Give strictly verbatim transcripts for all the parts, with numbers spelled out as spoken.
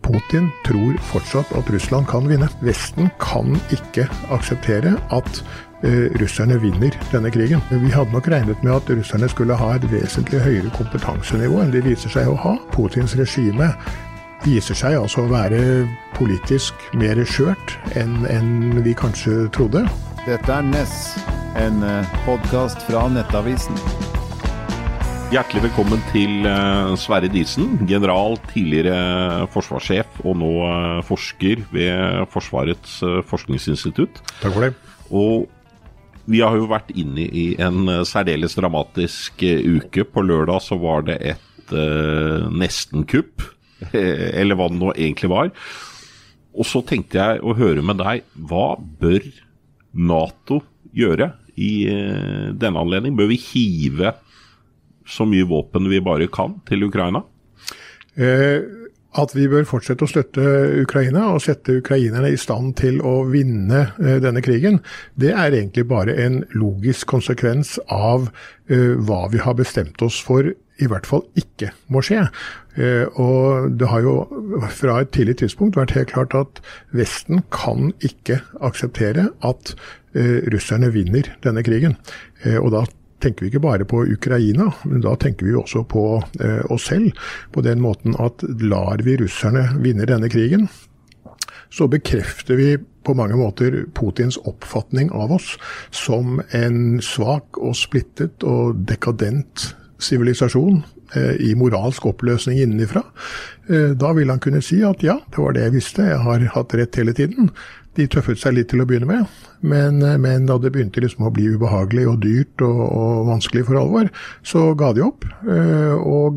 Putin tror fortsatt at Russland kan vinne. Vesten kan ikke akseptere at uh, russerne vinner denne krigen. Vi hadde nok regnet med at russerne skulle ha et vesentlig høyere kompetansenivå enn de viser seg å ha. Putins regime viser seg altså å være politisk mer skjørt enn, enn vi kanskje trodde. Dette er Ness, en podcast fra Nettavisen. Hjertelig velkommen til Sverre Diesen, general, tidligere forsvarssjef og nå forsker ved Forsvarets forskningsinstitutt. Takk for det. Og vi har jo vært inne i en særdeles dramatisk uke. På lørdag så var det et uh, nesten-kupp, eller hva det nå egentlig var. Og så tenkte jeg å høre med deg, hva bør NATO gjøre i uh, denne anledning? Bør vi hive så mye våpen vi bare kan til Ukraina? Eh, at vi bør fortsette å støtte Ukraina og sette ukrainerne i stand til å vinne eh, denne krigen, det er egentlig bare en logisk konsekvens av eh, hva vi har bestemt oss for i hvert fall ikke må skje. Eh, og det har jo fra et tidlig tidspunkt vært helt klart at Vesten kan ikke akseptere at eh, russerne vinner denne krigen. Eh, og da tenker vi ikke bare på Ukraina, men da tenker vi også på eh, oss selv, på den måten at lar vi russerne vinne denne krigen, så bekrefter vi på mange måter Putins oppfatning av oss som en svak og splittet og dekadent sivilisasjon eh, i moralsk oppløsning innenfra. Eh, da vil han kunne si at ja, det var det jeg visste, jeg har hatt rett hele tiden. De tøffet seg litt til å begynne med, men, men da det begynte liksom å bli ubehagelig og dyrt og, og vanskelig for alvor, så ga de opp, og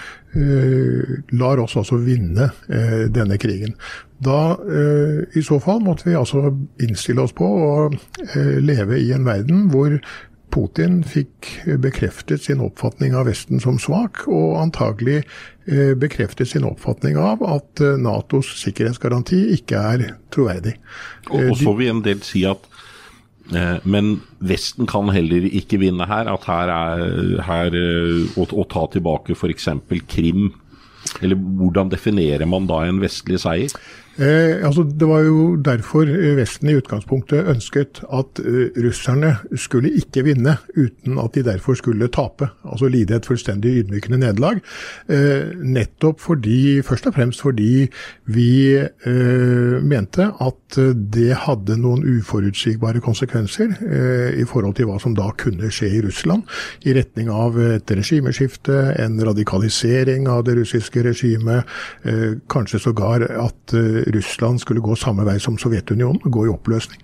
uh, lar oss altså vinne uh, denne krigen. Da, uh, i så fall, måtte vi altså innstille oss på å uh, leve i en verden hvor Putin fikk bekreftet sin oppfatning av Vesten som svak, og antagelig eh, bekreftet sin oppfatning av at eh, NATOs sikkerhetsgaranti ikke er troverdig. Og, og så vil en del si at eh, men Vesten kan heller ikke vinne her, at her er her, å, å ta tilbake for eksempel Krim, eller hvordan definerer man da en vestlig seier? Eh, altså det var jo derfor Vesten i utgangspunktet ønsket at uh, russerne skulle ikke vinne uten at de derfor skulle tape, altså lide et fullstendig ydmykende nederlag. Eh, nettopp fordi, først og fremst fordi vi eh, mente at det hadde noen uforutsigbare konsekvenser eh, i forhold til hva som da kunne skje i Russland, i retning av et regimeskifte, en radikalisering av det russiske regimet, eh, kanskje sågar at eh, Russland skulle gå samme vei som Sovjetunionen, gå i oppløsning.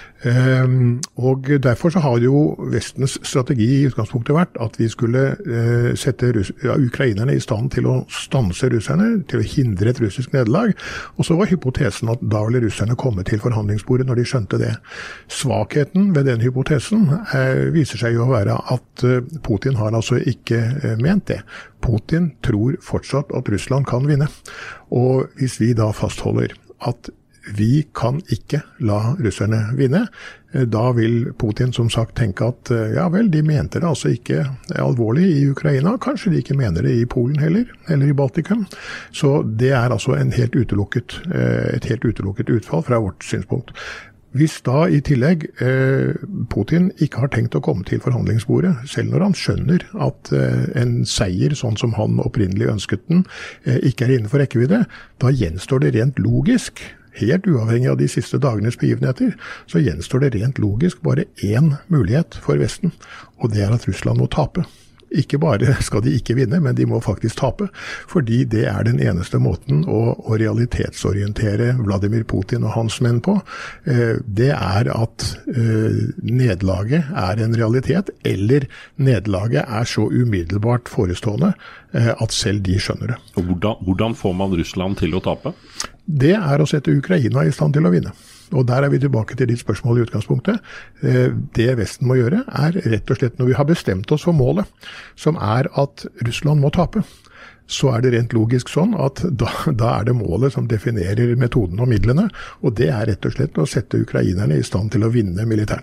Um, og derfor så har jo Vestens strategi i utgangspunktet vært at vi skulle uh, sette Russ- ja, ukrainerne i stand til å stanse russerne, til å hindre et russisk nederlag, og så var hypotesen at da ville russerne komme til forhandlingsbordet når de skjønte det. Svakheten ved den hypotesen uh, viser seg jo å være at uh, Putin har altså ikke uh, ment det. Putin tror fortsatt at Russland kan vinne, og hvis vi da fastholder at vi kan ikke la russerne vinne, da vil Putin som sagt tenke at ja vel, de mente det altså ikke alvorlig i Ukraina, kanskje de ikke mener det i Polen heller, eller i Baltikum. Så det er altså en helt utelukket, et helt utelukket utfall fra vårt synspunkt. Hvis da i tillegg eh, Putin ikke har tenkt å komme til forhandlingsbordet, selv når han skjønner at eh, en seier, sånn som han opprinnelig ønsket den, eh, ikke er innenfor rekkevidde, da gjenstår det rent logisk, helt uavhengig av de siste dagenes begivenheter, så gjenstår det rent logisk bare én mulighet for Vesten, og det er at Russland må tape. Ikke bare skal de ikke vinne, men de må faktisk tape, fordi det er den eneste måten å, å realitetsorientere Vladimir Putin og hans menn på. Eh, det er at eh, nederlaget er en realitet, eller nederlaget er så umiddelbart forestående eh, at selv de skjønner det. Og hvordan, hvordan får man Russland til å tape? Det er å sette Ukraina i stand til å vinne. Og der er vi tilbake til ditt spørsmål i utgangspunktet. Det Vesten må gjøre er rett og slett når vi har bestemt oss for målet, som er at Russland må tape, så er det rent logisk sånn at da, da er det målet som definerer metoden og midlene, og det er rett og slett å sette ukrainerne i stand til å vinne militært.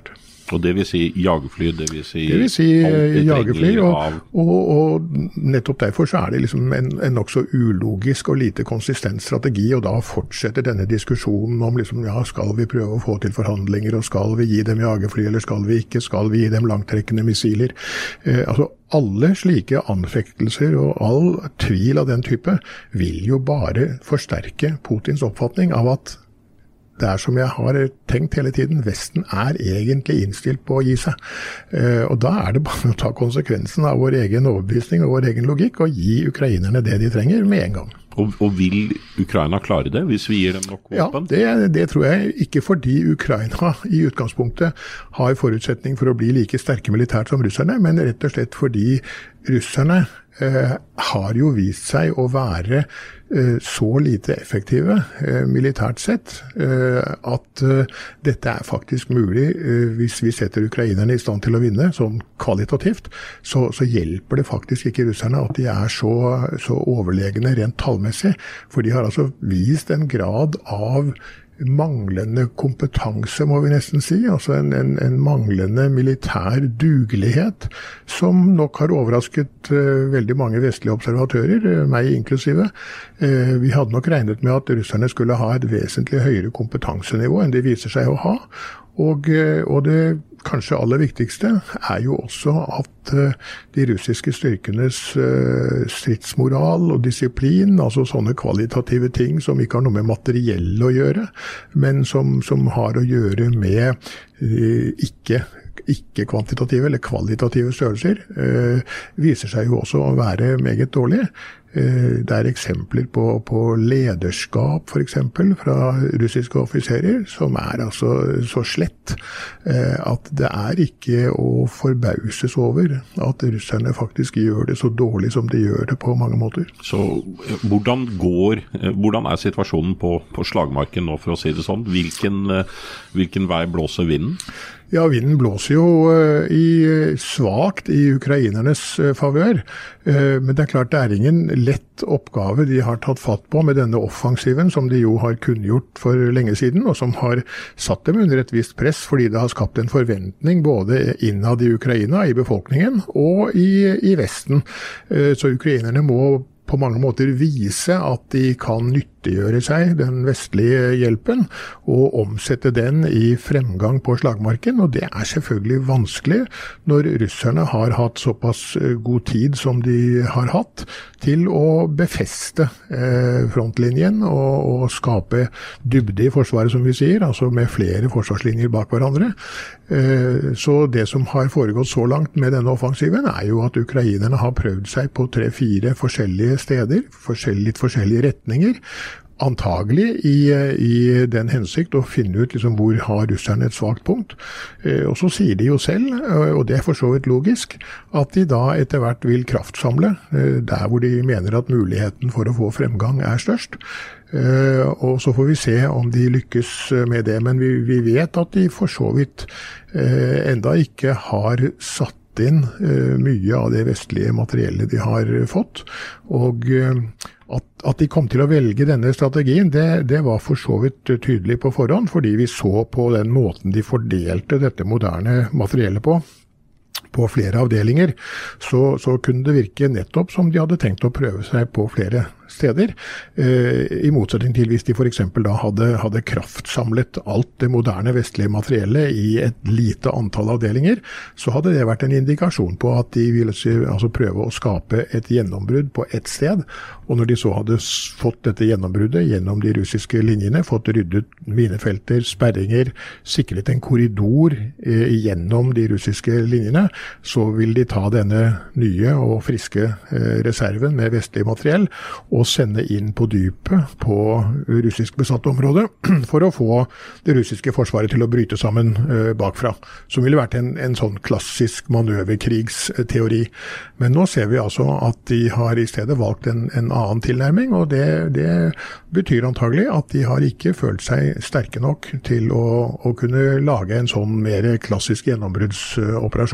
Og det vil si jagerfly, det vil si, det vil si jagerfly, og, av... og, og nettopp derfor så er det liksom en, en nok så ulogisk og lite konsistent strategi, og da fortsetter denne diskusjonen om liksom, ja, skal vi prøve å få til forhandlinger, og skal vi gi dem jagerfly, eller skal vi ikke, skal vi gi dem langtrekkende missiler. Eh, altså, alle slike anfektelser og all tvil av den type vil jo bare forsterke Putins oppfatning av at det er som jeg har tenkt hele tiden, Vesten er egentlig innstilt på å gi seg. Eh, og da er det bare å ta konsekvensen av vår egen overbevisning og vår egen logikk og gi ukrainerne det de trenger med en gang. Og, og vil Ukraina klare det, hvis vi gir dem nok våpen? Ja, det, det tror jeg ikke, fordi Ukraina i utgangspunktet har forutsetning for å bli like sterke militært som russerne, men rett og slett fordi russerne eh, har jo vist seg å være eh, så lite effektive eh, militært sett, eh, at eh, dette er faktisk mulig eh, hvis vi setter ukrainerne i stand til å vinne, sånn kvalitativt, så, så hjelper det faktisk ikke russerne at de er så, så overlegne rent tallmessig, for de har altså vist en grad av manglende kompetanse, må vi nesten si, altså en, en, en manglende militær dugelighet, som nok har overrasket uh, veldig mange vestlige observatører, uh, meg inklusive. Uh, vi hadde nok regnet med at russerne skulle ha et vesentlig høyere kompetansenivå enn de viser seg å ha, og, uh, og det kanskje aller viktigste er jo også at uh, de russiske styrkenes uh, stridsmoral og disiplin, altså sånne kvalitative ting som ikke har noe med materiell å gjøre, men som, som har å gjøre med uh, ikke, ikke kvantitative eller kvalitative størrelser, uh, viser seg jo også å være meget dårlige. Det er eksempler på, på lederskap, for eksempel, fra russiske offiserer, som er altså så slett at det er ikke å forbauses over at russerne faktisk gjør det så dårlig som de gjør det på mange måter. Så hvordan går, hvordan er situasjonen på, på slagmarken nå, for å si det sånn? Hvilken, hvilken vei blåser vinden? Ja, vinden blåser jo i, svagt i ukrainernes favør, men det er klart det er ingen lett oppgave de har tatt fatt på med denne offensiven som de jo har kunngjort for lenge siden, og som har satt dem under et visst press fordi det har skapt en forventning både innad i Ukraina, i befolkningen, og i, i Vesten. Så ukrainerne må på mange måter vise at de kan nyttiggjøre seg den vestlige hjelpen og omsette den i fremgang på slagmarken, og det er selvfølgelig vanskelig når russerne har hatt såpass god tid som de har hatt til å befeste eh, frontlinjen og, og skape dybde i forsvaret, som vi sier, altså med flere forsvarslinjer bak hverandre. Eh, så det som har foregått så langt med denne offensiven er jo at ukrainerne har prøvd seg på tre-fire forskjellige steder, forskjell, litt forskjellige retninger, antagelig i, i den hensikt å finne ut liksom, hvor har russerne et svagt punkt. Eh, og så sier de jo selv, og det er for så vidt logisk, at de da etter hvert vil kraftsamle eh, der hvor de mener at muligheten for å få fremgang er størst. Eh, og så får vi se om de lykkes med det, men vi, vi vet at de for så vidt eh, enda ikke har satt inn uh, mye av det vestlige materiellet de har fått, og uh, at, at de kom til å velge denne strategien, det, det var for så vidt tydelig på forhånd, fordi vi så på den måten de fordelte dette moderne materiellet på, på flere avdelinger, så, så kunne det virke nettopp som de hadde tenkt å prøve seg på flere steder, eh, i motsetning til hvis de for eksempel da hadde, hadde kraftsamlet alt det moderne vestlige materiellet i et lite antall avdelinger, så hadde det vært en indikasjon på at de ville altså prøve å skape et gjennombrudd på ett sted, og når de så hadde fått dette gjennombruddet gjennom de russiske linjene, fått ryddet minefelter, sperringer, sikret en korridor eh, gjennom de russiske linjene, så vil de ta denne nye og friske eh, reserven med vestlig materiell og sende inn på dypet på russisk besatt område for å få det russiske forsvaret til å bryte sammen uh, bakfra, som ville vært en, en sånn klassisk manøverkrigsteori. Men nå ser vi altså at de har i stedet valgt en, en annen tilnærming, og det, det betyr antagelig at de har ikke følt seg sterke nok til å, å kunne lage en sånn mer klassisk gjennombruddsoperasjon.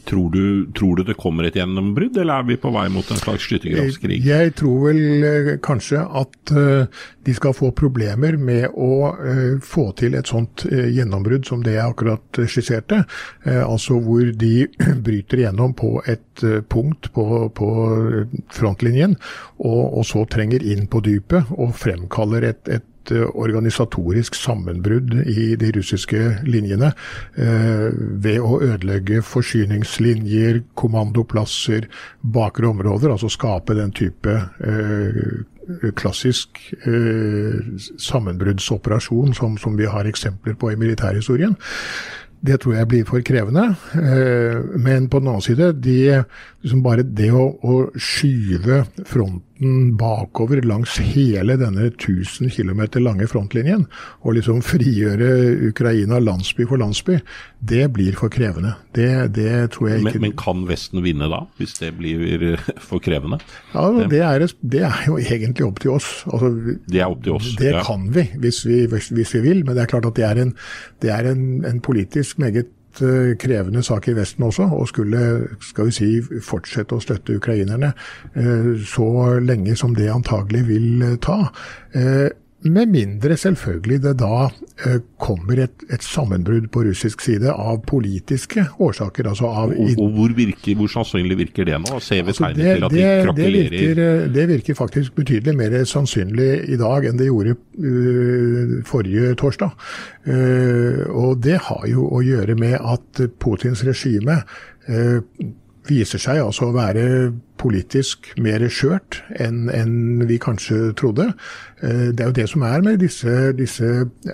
Tror du, tror du det kommer et gjennombrudd, eller er vi på vei mot en slags skyttergravskrig? Jeg tror vel kanskje at de skal få problemer med å få til et sånt gjennombrudd som det jeg akkurat skisserte. Altså hvor de bryter gjennom på et punkt på, på frontlinjen, og, og så trenger inn på dypet og fremkaller et, et organisatorisk sammenbrudd i de russiske linjene eh, ved å ødelegge forsyningslinjer, kommandoplasser, bakre områder, altså skape den type eh, klassisk eh, sammenbruddsoperasjon som, som vi har eksempler på i militærhistorien. Det tror jeg blir for krevende, eh, men på den annen side, de, liksom bare det å, å skyve fronten bakover langs hele denne tusen kilometer lange frontlinjen, og liksom frigjøre Ukraina landsby for landsby, det blir for krevende. Det, det tror jeg ikke... Men, men kan Vesten vinne da, hvis det blir for krevende? Ja, det er, det er jo egentlig opp til oss. Altså, det er opp til oss, Det ja. kan vi hvis, vi, hvis vi vil, men det er klart at det er en, det er en, en politisk meget krevende sak i Vesten også, og skulle, skal vi si, fortsette å støtte ukrainerne så lenge som det antagelig vil ta. Med mindre selvfølgelig det da eh, kommer et, et sammenbrudd på russisk side av politiske årsaker. Altså av og, og hvor, virker, hvor sannsynlig virker det nå? Ser vi altså tegnet til at det, de krakelerer? Det virker, det virker faktisk betydelig mer sannsynlig i dag enn det gjorde uh, forrige torsdag. Uh, og det har jo å gjøre med at Putins regime uh, viser seg altså å være politisk mer skjørt enn, enn vi kanskje trodde. Det er jo det som er med disse, disse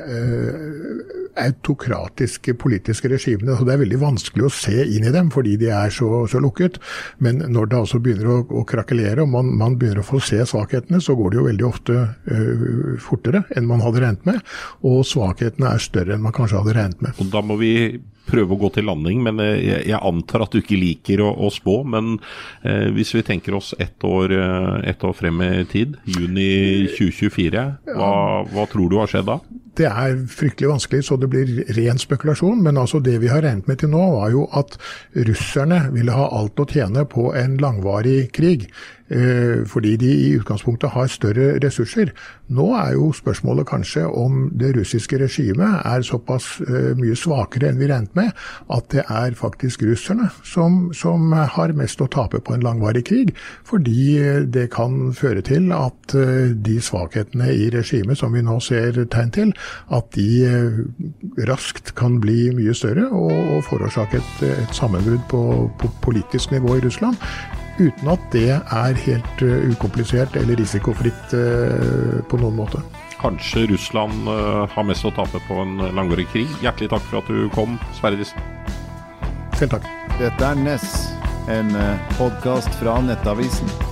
uh, autokratiske politiske regimene. Så det er veldig vanskelig å se inn i dem, fordi de er så, så lukket. Men når det altså begynner å, å krakelere, og man, man begynner å få se svakhetene, så går det jo veldig ofte uh, fortere enn man hadde regnet med. Og svakhetene er større enn man kanskje hadde regnet med. Og da må vi prøve å gå til landing, men jeg, jeg antar at du ikke liker å, å spå, men eh, hvis vi tenker oss ett år, ett år frem i tid, juni tjue tjuefire, hva, hva tror du har skjedd da? Det er fryktelig vanskelig, så det blir ren spekulasjon, men altså det vi har regnet med til nå var jo at russerne ville ha alt å tjene på en langvarig krig, eh, fordi de i utgangspunktet har større ressurser. Nå er jo spørsmålet kanskje om det russiske regimet er såpass eh, mye svakere enn vi regnet med, at det er faktisk russerne som, som har mest å tape på en langvarig krig, fordi det kan føre til at eh, de svakhetene i regimet som vi nå ser tegn til, at de raskt kan bli mye større og, og forårsake et, et sammenbrudd på, på politisk nivå i Russland, uten at det er helt uh, ukomplisert eller risikofritt uh, på noen måte. Kanskje Russland uh, har mest å tape på en langvarig krig. Hjertelig takk for at du kom, Sverre Dissen. Selv takk. Dette er Ness, en uh, podcast fra Nettavisen.